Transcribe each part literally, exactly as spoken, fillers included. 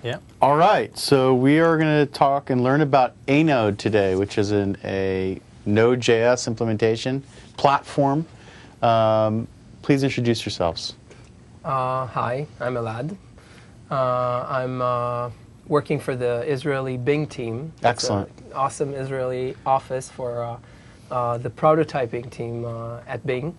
Yeah. All right, so we are going to talk and learn about Anode today, which is an, a Node.js implementation platform. Um, please introduce yourselves. Uh, hi, I'm Elad. Uh, I'm uh, working for the Israeli Bing team. Excellent. It's an awesome Israeli office for uh, uh, the prototyping team uh, at Bing.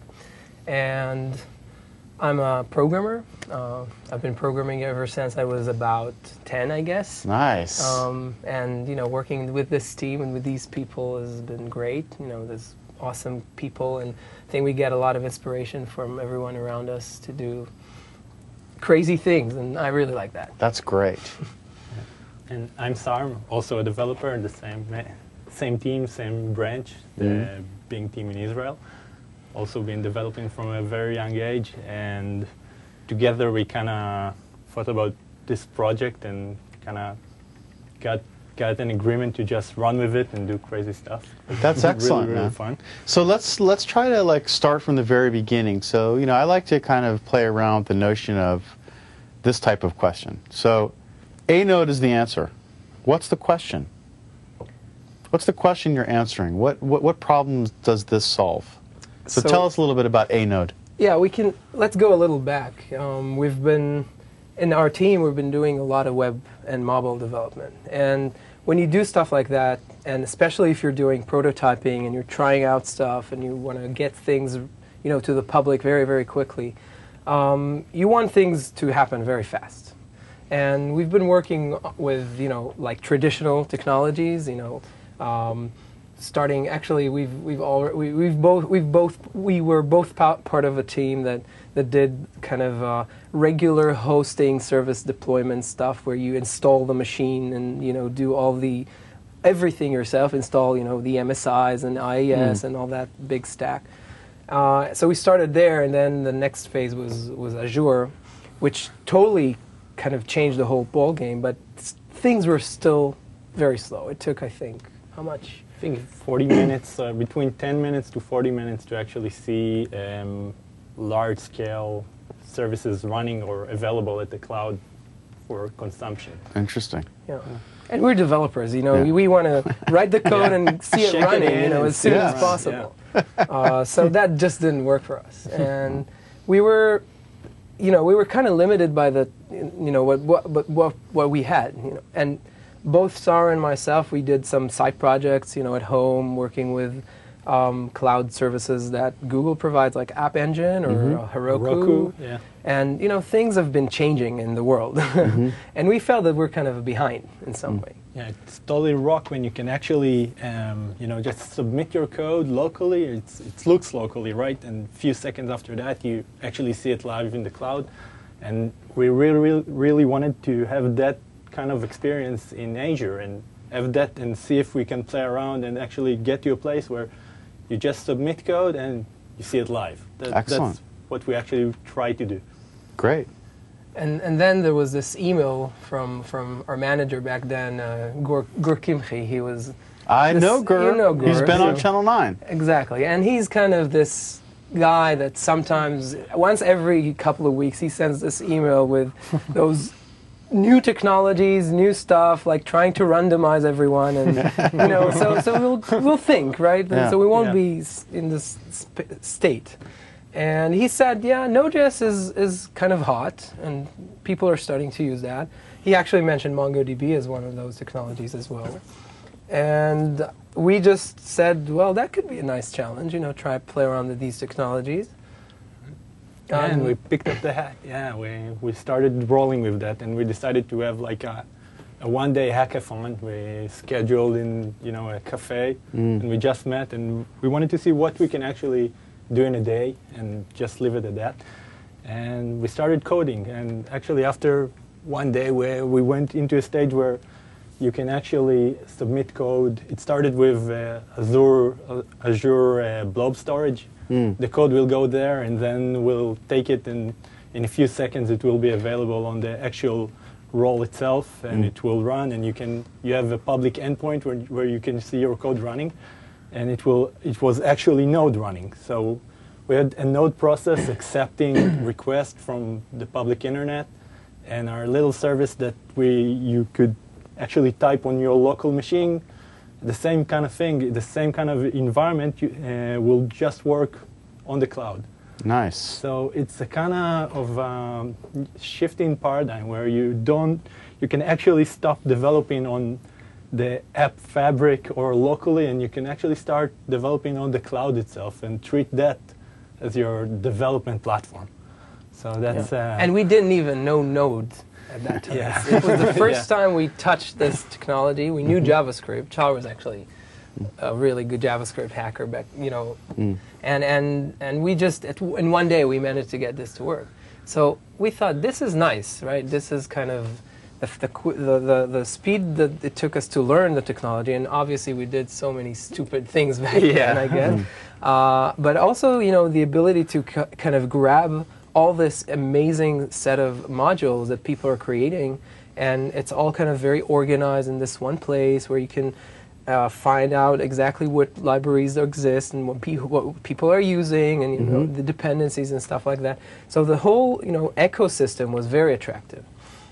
And I'm a programmer. Uh, I've been programming ever since I was about ten, I guess. Nice. Um, and, you know, working with this team and with these people has been great. You know, there's awesome people, and I think we get a lot of inspiration from everyone around us to do crazy things, and I really like that. That's great. And I'm Sar, also a developer in the same same team, same branch, the mm. Bing team in Israel. Also been developing from a very young age, and together we kind of thought about this project and kind of got got an agreement to just run with it and do crazy stuff. That's excellent, really, really man. fun. So let's let's try to like start from the very beginning. So you know, I like to kind of play around with the notion of this type of question. So, Anode is the answer. What's the question? What's the question you're answering? What what what problems does this solve? So, so tell us a little bit about Anode. Yeah, we can. Let's go a little back. Um, we've been in our team. We've been doing a lot of web and mobile development, and when you do stuff like that, and especially if you're doing prototyping and you're trying out stuff and you want to get things, you know, to the public very, very quickly, um, you want things to happen very fast. And we've been working with, you know, like traditional technologies, you know. Um, Starting, actually, we've we've all we, we've both we've both we were both part of a team that that did kind of uh, regular hosting service deployment stuff where you install the machine and you know do all the everything yourself, install you know the M S Is and I E S mm. and all that big stack. Uh, so we started there, and then the next phase was was Azure, which totally kind of changed the whole ball game. But things were still very slow. It took, I think, how much? I think forty minutes, uh, between ten minutes to forty minutes to actually see um, large-scale services running or available at the cloud for consumption. Interesting. Yeah. yeah. And we're developers, you know, yeah. we, we want to write the code yeah. and see it Check running, it you know, as soon yeah. as possible. Yeah. uh, so that just didn't work for us. And we were, you know, we were kind of limited by the, you know, what what what what we had, you know, and both Sarah and myself, we did some side projects, you know, at home, working with um, cloud services that Google provides, like App Engine or mm-hmm. uh, Heroku. Heroku, yeah. And, you know, things have been changing in the world. mm-hmm. And we felt that we're kind of behind in some mm. way. Yeah, it's totally rock when you can actually, um, you know, just submit your code locally. It's, it looks locally, right? And a few seconds after that, you actually see it live in the cloud. And we really, really, really wanted to have that kind of experience in Azure and have that and see if we can play around and actually get to a place where you just submit code and you see it live. That, Excellent. That's what we actually try to do. Great. And and then there was this email from, from our manager back then, uh, Gur, Gur Kimchi. He was... I this, know Gur. You know Gur. He's been so, on Channel nine. Exactly. And he's kind of this guy that sometimes, once every couple of weeks, he sends this email with those new technologies, new stuff, like trying to randomize everyone, and you know, so so we'll we'll think, right? Yeah. So we won't yeah. be in this sp state. And he said, yeah, Node.js is is kind of hot, and people are starting to use that. He actually mentioned MongoDB as one of those technologies as well. And we just said, well, that could be a nice challenge, you know, try play around with these technologies. Yeah, and we picked up the hack. Yeah, we we started rolling with that, and we decided to have like a, a one-day hackathon. We scheduled in you know a cafe, mm. and we just met, and we wanted to see what we can actually do in a day, and just leave it at that. And we started coding, and actually after one day, where we went into a stage where you can actually submit code. It started with uh, Azure uh, Azure uh, blob storage. Mm. The code will go there, and then we'll take it, and in a few seconds it will be available on the actual role itself, and mm. it will run, and you can you have a public endpoint where where you can see your code running, and it will it was actually Node running. So we had a Node process accepting requests from the public internet, and our little service that we you could actually type on your local machine, the same kind of thing, the same kind of environment you, uh, will just work on the cloud. Nice. So it's a kind of um, shifting paradigm where you don't, you can actually stop developing on the app fabric or locally, and you can actually start developing on the cloud itself and treat that as your development platform. So that's Yeah. uh, And we didn't even know Node at that time. Yeah. It was the first Yeah. time we touched this technology. We knew JavaScript. Char was actually a really good JavaScript hacker back, you know, Mm. and and and we just at, in one day we managed to get this to work. So we thought this is nice, right? This is kind of the the qu- the, the, the speed that it took us to learn the technology, and obviously we did so many stupid things back Yeah. then, I guess. uh, but also, you know, the ability to c- kind of grab all this amazing set of modules that people are creating, and it's all kind of very organized in this one place where you can uh, find out exactly what libraries exist and what, pe- what people are using, and you know the dependencies and stuff like that. So the whole you know ecosystem was very attractive.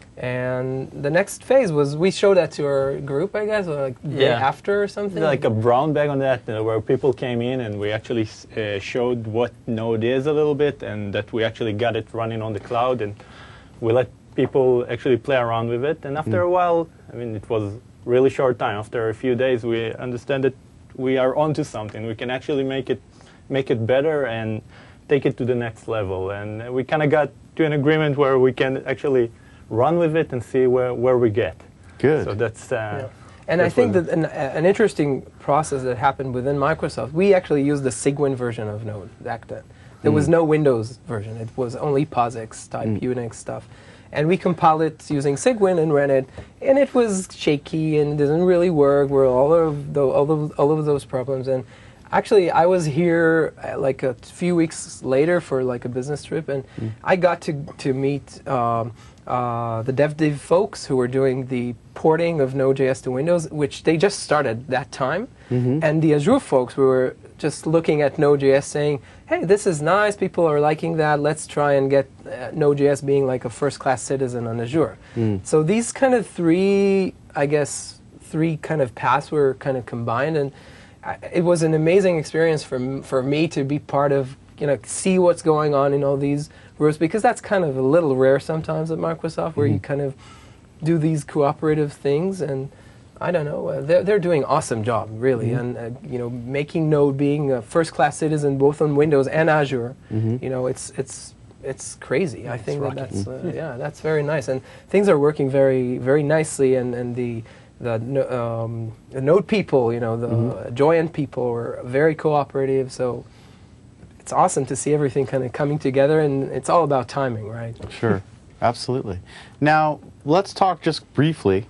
And the next phase was we showed that to our group, I guess, or like day Yeah. after or something. like a brown bag on that, uh, where people came in and we actually uh, showed what Node is a little bit, and that we actually got it running on the cloud, and we let people actually play around with it. And after a while, I mean, it was really short time. After a few days, we understand that we are onto something. We can actually make it make it better and take it to the next level. And we kind of got to an agreement where we can actually run with it and see where, where we get. Good. So that's. Uh, Yeah. And I that's think what- that an, an interesting process that happened within Microsoft, we actually used the Cygwin version of Node back then. There was no Windows version. It was only POSIX type Unix stuff. And we compiled it using Cygwin and ran it, and it was shaky and didn't really work. Were all of the, all of all of those problems. And actually, I was here uh, like a few weeks later for like a business trip, and I got to to meet um, uh, the DevDiv folks who were doing the porting of Node.js to Windows, which they just started that time, and the Azure folks were just looking at Node.js saying, hey, this is nice, people are liking that, let's try and get uh, Node.js being like a first-class citizen on Azure. So these kind of three, I guess, three kind of paths were kind of combined, and I, it was an amazing experience for, m- for me to be part of, you know, see what's going on in all these groups, because that's kind of a little rare sometimes at Microsoft, where you kind of do these cooperative things, and I don't know. Uh, they're they're doing an awesome job, really, and uh, you know, making Node being a first-class citizen both on Windows and Azure. You know, it's it's it's crazy. I think that that's uh, yeah, that's very nice, and things are working very very nicely, and and the the, no- um, the Node people, you know, the Joyent people are very cooperative. So it's awesome to see everything kind of coming together, and it's all about timing, right? Sure, absolutely. Now, let's talk just briefly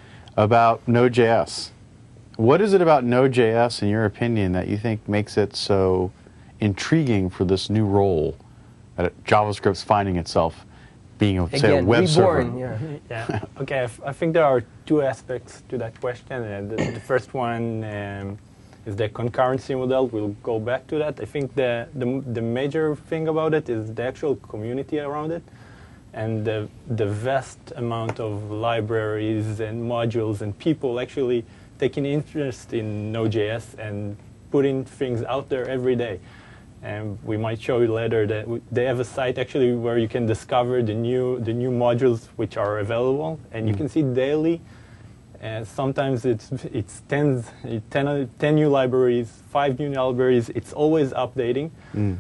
about Node.js. What is it about Node.js, in your opinion, that you think makes it so intriguing for this new role that JavaScript's finding itself being, a, say, a Again, web reborn, server? yeah. Yeah. Okay. I, f- I think there are two aspects to that question. Uh, the, the first one um, is the concurrency model. We'll go back to that. I think the, the the major thing about it is the actual community around it, and the the vast amount of libraries and modules and people actually taking interest in Node.js and putting things out there every day. And we might show you later that w- they have a site actually where you can discover the new the new modules which are available, and you can see daily. And sometimes it's it's tens, ten, uh, ten new libraries, five new libraries. It's always updating.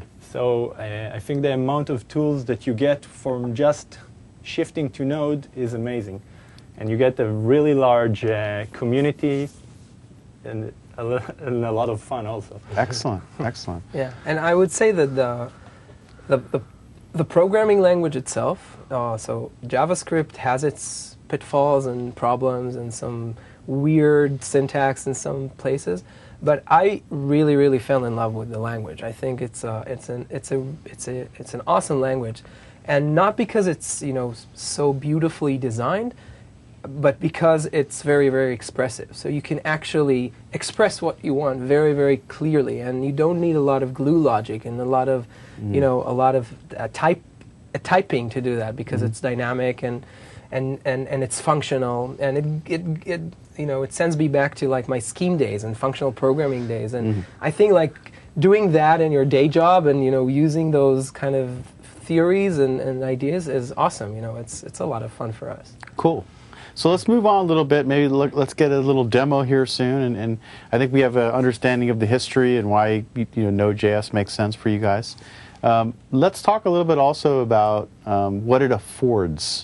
So uh, I think the amount of tools that you get from just shifting to Node is amazing, and you get a really large uh, community and a, lo- and a lot of fun also. Excellent, excellent. Yeah, and I would say that the the the, the programming language itself, uh, so JavaScript has its pitfalls and problems and some weird syntax in some places, but I really really fell in love with the language. I think it's uh, it's an it's a it's a it's an awesome language, and not because it's you know so beautifully designed, but because it's very, very expressive. So you can actually express what you want very, very clearly, and you don't need a lot of glue logic and a lot of, you know, a lot of uh, type a typing to do that because Mm-hmm. it's dynamic and and, and, and it's functional, and it, it, it you know it sends me back to like my scheme days and functional programming days, and Mm-hmm. I think like doing that in your day job and you know using those kind of theories and, and ideas is awesome. You know, it's it's a lot of fun for us. Cool. So let's move on a little bit. Maybe look, let's get a little demo here soon, and, and I think we have an understanding of the history and why you know Node.js makes sense for you guys. Um, let's talk a little bit also about um, what it affords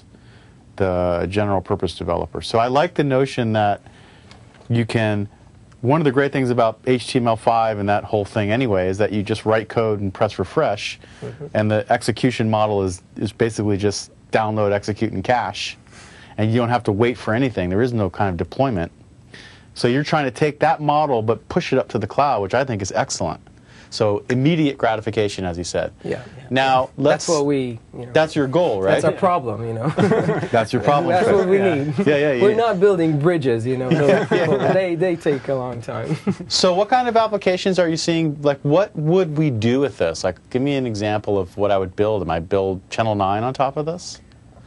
the general purpose developer. So I like the notion that you can, one of the great things about H T M L five and that whole thing anyway is that you just write code and press refresh, mm-hmm. and the execution model is, is basically just download, execute, and cache. And you don't have to wait for anything. There is no kind of deployment. So you're trying to take that model but push it up to the cloud, which I think is excellent. So immediate gratification, as you said. Yeah. yeah. Now, let's... That's what we... You know, that's your goal, right? That's our problem, you know. That's your problem. That's what we yeah. need. Yeah, yeah, yeah. We're not building bridges, you know. No, they, they take a long time. So what kind of applications are you seeing? Like, what would we do with this? Like, give me an example of what I would build. Am I build Channel nine on top of this?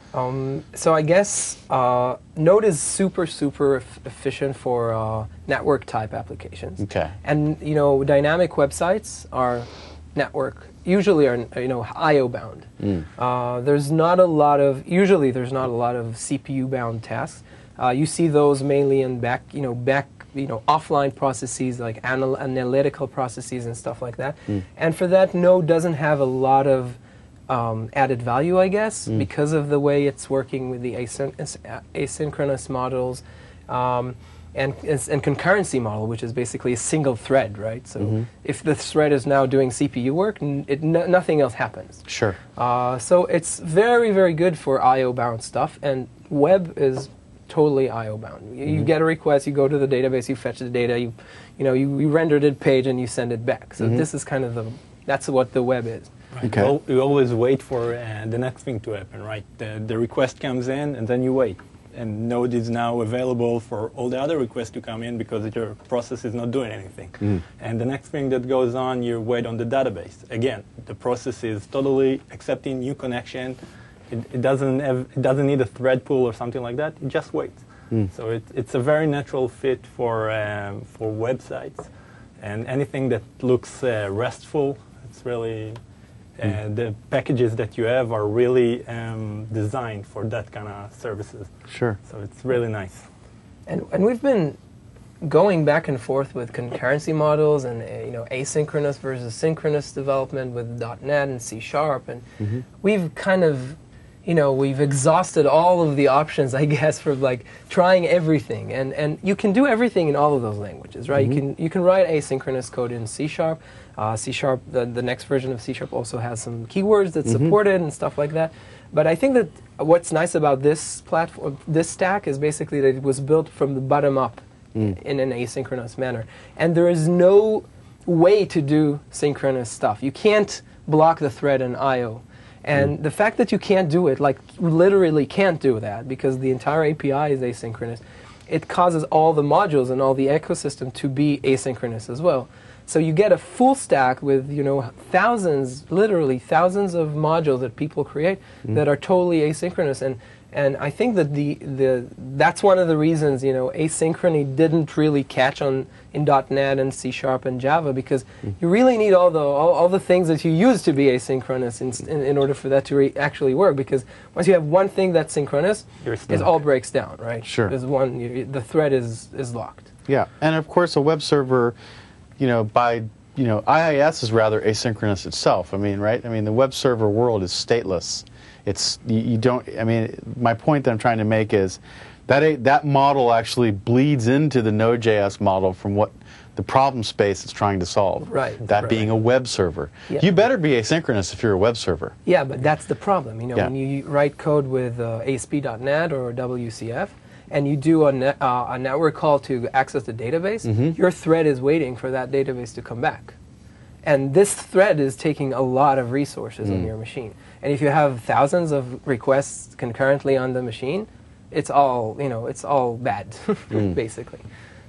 Um, so I guess uh, Node is super, super eff efficient for uh, network type applications. Okay. And you know, dynamic websites are network, usually are you know I O bound. Mm. Uh, there's not a lot of usually there's not a lot of C P U bound tasks. Uh, you see those mainly in back you know back you know offline processes like anal analytical processes and stuff like that. Mm. And for that, Node doesn't have a lot of Um, added value, I guess, mm. because of the way it's working with the asyn asynchronous models um, and, and concurrency model, which is basically a single thread, right? So mm-hmm. if the thread is now doing C P U work, n it, no, nothing else happens. Sure. Uh, so it's very, very good for I O bound stuff, and web is totally I O bound. You, mm-hmm. you get a request, you go to the database, you fetch the data, you, you know, you, you render the page, and you send it back. So mm-hmm. this is kind of the, that's what the web is. Right. Okay. You, al you always wait for uh, the next thing to happen, right? The, the request comes in, and then you wait. And Node is now available for all the other requests to come in because your process is not doing anything. Mm. And the next thing that goes on, you wait on the database. Again, the process is totally accepting new connection. It, it, doesn't have, it doesn't need a thread pool or something like that. It just waits. Mm. So it, it's a very natural fit for, um, for websites. And anything that looks uh, restful, it's really... Uh, the packages that you have are really um, designed for that kind of services. Sure. So it's really nice. And, and we've been going back and forth with concurrency models and uh, you know asynchronous versus synchronous development with dot net and C Sharp, and mm-hmm. we've kind of you know we've exhausted all of the options, I guess, for like trying everything. And and you can do everything in all of those languages, right? Mm-hmm. You can you can write asynchronous code in C Sharp. Uh, C Sharp, the, the next version of C Sharp also has some keywords that mm-hmm. support it and stuff like that. But I think that what's nice about this platform, this stack, is basically that it was built from the bottom up mm. in an asynchronous manner. And there is no way to do synchronous stuff. You can't block the thread in I O. And mm. the fact that you can't do it, like literally can't do that, because the entire A P I is asynchronous, it causes all the modules and all the ecosystem to be asynchronous as well. So you get a full stack with you know thousands, literally thousands of modules that people create mm. that are totally asynchronous, and and I think that the the that's one of the reasons you know asynchrony didn't really catch on in dot net and C Sharp and Java, because mm. you really need all the all, all the things that you use to be asynchronous in in, in order for that to re actually work. Because once you have one thing that's synchronous, it all breaks down, right? Sure. There's one you, the thread is is locked. Yeah, and of course a web server, you know, by, you know, I I S is rather asynchronous itself. I mean, right? I mean, the web server world is stateless. It's, you, you don't, I mean, my point that I'm trying to make is that a, that model actually bleeds into the Node.js model from what the problem space it's trying to solve. Right. That right. being a web server. Yeah. You better be asynchronous if you're a web server. Yeah, but that's the problem. You know, yeah. when you write code with uh, A S P dot net or W C F, and you do a, net, uh, a network call to access the database, mm-hmm. your thread is waiting for that database to come back. And this thread is taking a lot of resources mm. on your machine. And if you have thousands of requests concurrently on the machine, it's all, you know, it's all bad, mm. basically.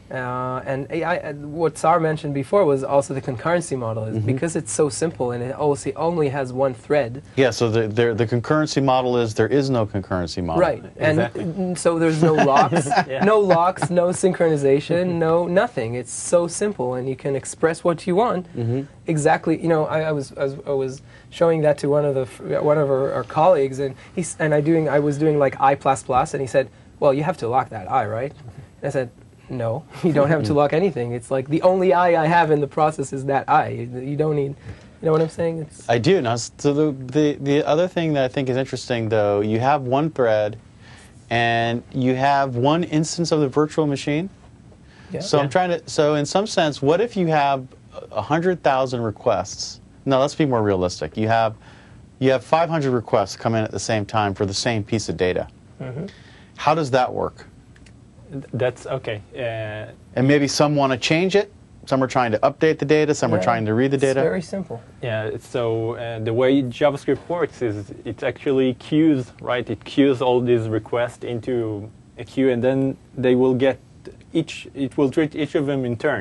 Uh, and A I, uh, what Sar mentioned before was also the concurrency model. Is because it's so simple and it also only has one thread. Yeah, so the, the, the concurrency model is there is no concurrency model. Right, and Exactly. n- so there's no locks, Yeah. no locks, no synchronization, no nothing. It's so simple, and you can express what you want exactly. You know, I, I was I was I was showing that to one of the f- one of our, our colleagues, and he's and I doing I was doing like I plus plus, and he said, "Well, you have to lock that I, right?" And I said, "No, you don't have to lock anything. It's like the only I I have in the process is that I. You don't need." You know what I'm saying? It's, I do. Now, so the, the, the other thing that I think is interesting, though, you have one thread, and you have one instance of the virtual machine. yeah. So I'm trying to. So in some sense, what if you have a hundred thousand requests? No, let's be more realistic. You have you have five hundred requests come in at the same time for the same piece of data. How does that work? That's okay. Uh, And maybe some want to change it. Some are trying to update the data. Some are Yeah. trying to read the data. It's very simple. Yeah, so uh, the way JavaScript works is it actually queues, right? It queues all these requests into a queue, and then they will get each. It will treat each of them in turn.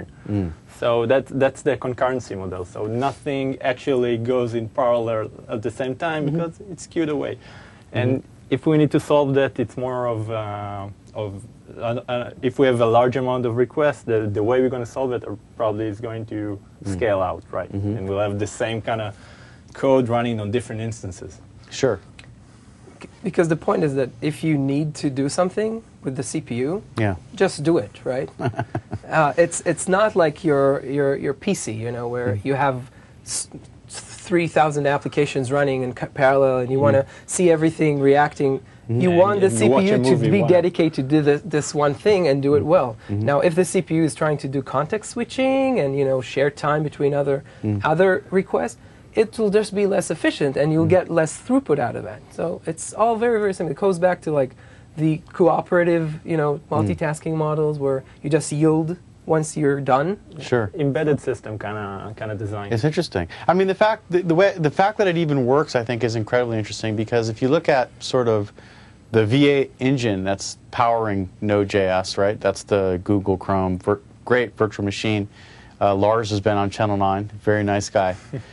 So that that's the concurrency model. So nothing actually goes in parallel at the same time because it's queued away. And if we need to solve that, it's more of uh, of uh, uh, if we have a large amount of requests, the, the way we're going to solve it are probably is going to scale out, right? And we'll have the same kind of code running on different instances. Sure. Because the point is that if you need to do something with the C P U, Yeah. just do it, right? uh, it's it's not like your your your P C, you know, where you have s- three thousand applications running in ca- parallel, and you want to see everything reacting. You And- want the and you watch C P U a to movie be while- dedicated to do this, this one thing and do it well. Now, if the C P U is trying to do context switching and you know share time between other other requests, it will just be less efficient, and you'll get less throughput out of that. So it's all very very simple. It goes back to like the cooperative, you know, multitasking models where you just yield once you're done. Sure. Embedded system kind of kind of design. It's interesting. I mean, the fact the, the way the fact that it even works, I think, is incredibly interesting because if you look at sort of the V eight engine that's powering Node.js, right? That's the Google Chrome vir great virtual machine. Uh, Lars has been on Channel nine, very nice guy,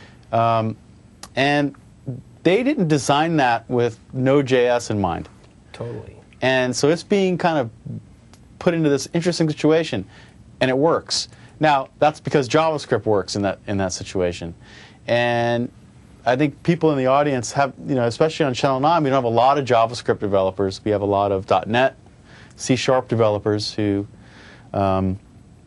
um, and they didn't design that with Node.js in mind. Totally. And so it's being kind of put into this interesting situation, and it works. Now, that's because JavaScript works in that in that situation. And I think people in the audience have, you know, especially on Channel nine, we don't have a lot of JavaScript developers. We have a lot of .NET, C Sharp developers who um,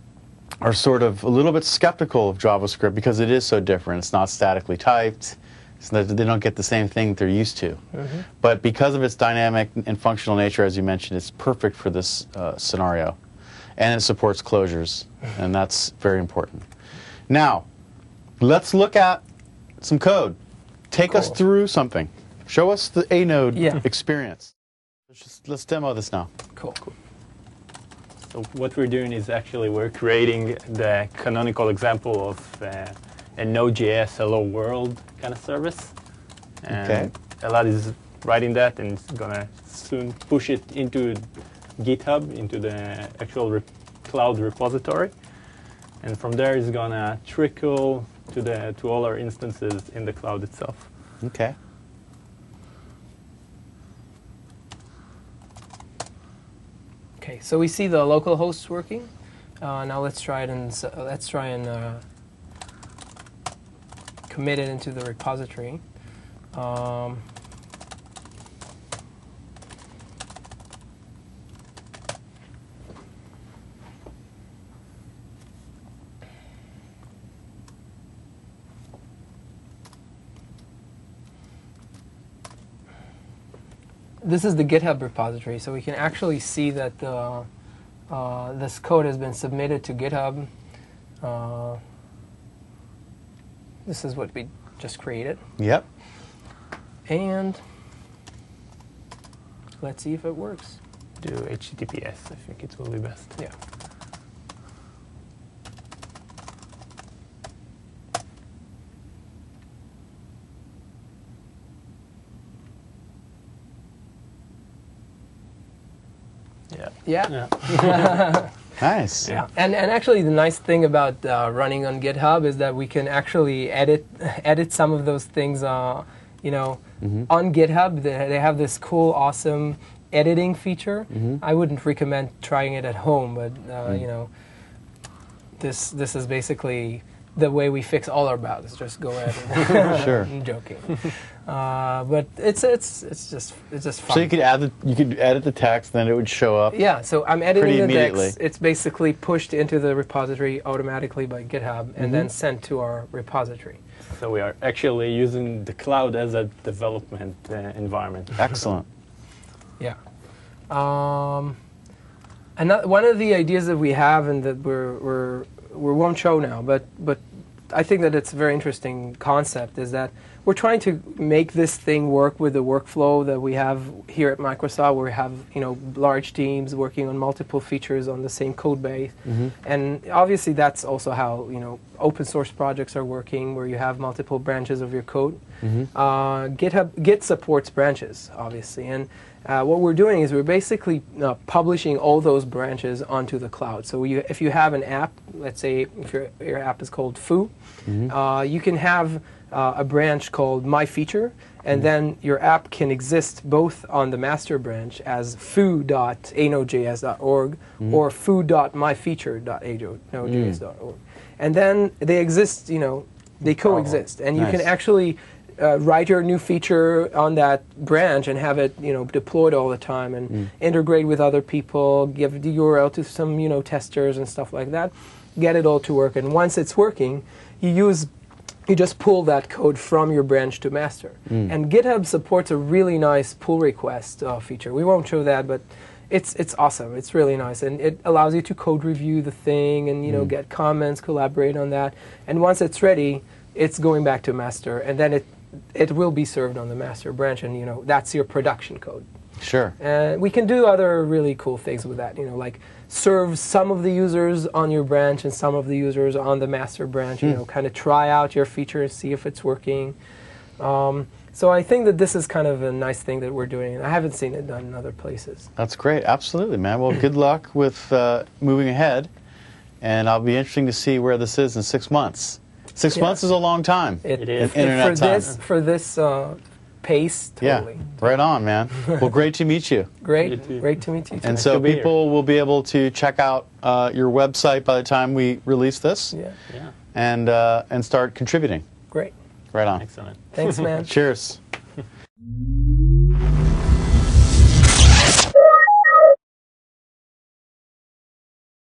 are sort of a little bit skeptical of JavaScript because it is so different. It's not statically typed. So that they don't get the same thing they're used to. Mm-hmm. But because of its dynamic and functional nature, as you mentioned, it's perfect for this uh, scenario. And it supports closures, and that's very important. Now, let's look at some code. Take us Cool. through something. Show us the A Node Yeah. experience. Let's, just, let's demo this now. Cool. Cool. So what we're doing is actually we're creating the canonical example of uh, a Node.js hello world kind of service. And Okay. Elad is writing that and is going to soon push it into GitHub, into the actual re cloud repository. And from there is going to trickle to, the, to all our instances in the cloud itself. Okay. Okay, so we see the local hosts working. Uh, now let's try it and s- uh, let's try and uh, commit it into the repository. Um, this is the GitHub repository, so we can actually see that the, uh, this code has been submitted to GitHub. Uh, this is what we just created. Yep. And let's see if it works. Do H T T P S, I think it will be best. Yeah. Yeah. Yeah. Yeah. Nice. Yeah. And and actually, the nice thing about uh, running on GitHub is that we can actually edit edit some of those things. Uh, you know, Mm-hmm. on GitHub, they, they have this cool, awesome editing feature. Mm-hmm. I wouldn't recommend trying it at home, but uh, Mm. you know, this this is basically the way we fix all our bugs. Just go ahead. And Sure. I'm joking, uh, but it's it's it's just it's just fun. So you could add the, you could edit the text, then it would show up. Yeah, so I'm editing Pretty the immediately. text. It's basically pushed into the repository automatically by GitHub and then sent to our repository. So we are actually using the cloud as a development uh, environment. Excellent. Yeah. Um, another, one of the ideas that we have and that we're, we're, we won't show now, but, but I think that it's a very interesting concept, is that we're trying to make this thing work with the workflow that we have here at Microsoft, where we have, you know, large teams working on multiple features on the same code base. Mm-hmm. And obviously that's also how, you know, open source projects are working, where you have multiple branches of your code. Mm-hmm. Uh, GitHub Git supports branches, obviously, and uh, what we're doing is we're basically uh, publishing all those branches onto the cloud. So you, if you have an app, let's say if your, your app is called Foo, Mm-hmm. uh, you can have uh, a branch called My Feature, and Mm-hmm. then your app can exist both on the master branch as foo dot a node j s dot org Mm-hmm. or foo dot my feature dot a node j s dot org. And then they exist, you know, they coexist, and you Nice. can actually uh, write your new feature on that branch and have it, you know, deployed all the time and Mm. integrate with other people, give the U R L to some, you know, testers and stuff like that, get it all to work. And once it's working, you use you just pull that code from your branch to master. Mm. And GitHub supports a really nice pull request uh, feature. We won't show that, but it's it's awesome. It's really nice, and it allows you to code review the thing and, you know, Mm. get comments, collaborate on that. And once it's ready, it's going back to master, and then it it will be served on the master branch, and, you know, that's your production code. Sure. And we can do other really cool things with that, you know, like serve some of the users on your branch and some of the users on the master branch, you Hmm. know, kind of try out your feature and see if it's working. Um, so I think that this is kind of a nice thing that we're doing, and I haven't seen it done in other places. That's great. Absolutely, man. Well, good luck with uh, moving ahead, and I'll be interesting to see where this is in six months. Six Yeah. months is a long time. It is. in internet for time. this for this uh, pace, totally. Yeah, right on, man. Well, great to meet you. Great, You too. great to meet you. And too. so to be here. people will be able to check out uh, your website by the time we release this, Yeah, Yeah, and uh, and start contributing. great. Right on. excellent. Thanks, man. Cheers.